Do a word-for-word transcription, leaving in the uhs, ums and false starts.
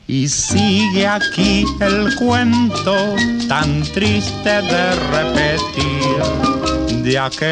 Y sigue aquí el cuento tan triste de repetir de aquel